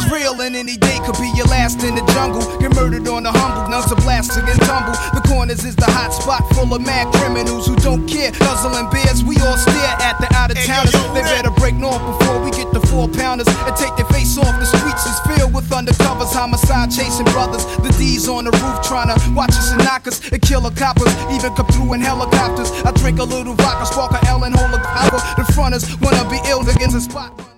real and any day could be your last in the jungle. Get murdered on the humble, nuns are blasting and tumble. The corners is the hot spot full of mad criminals who don't care. Guzzling beers, we all stare at the out-of-towners. They better break north before we get the 4-pounders and take their face off. The streets is filled with undercovers, homicide chasing brothers. The D's on the roof trying to watch us and knock us and kill the coppers, even come through in helicopters. I drink a little vodka, spark a L and hold a copper. The fronters wanna be ill against the spot.